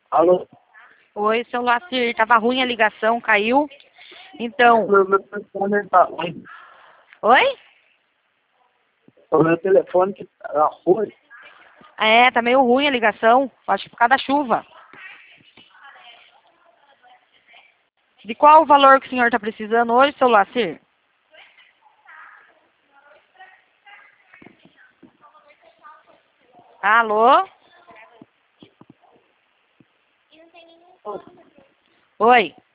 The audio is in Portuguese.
Alô? Oi, seu Lacir, tava ruim a ligação, caiu. Então, Meu telefone tá ruim. oi? O meu telefone que tá ruim. É, tá meio ruim a ligação, acho que por causa da chuva. De qual o valor que o senhor tá precisando hoje, seu Lacir? Alô? Oi?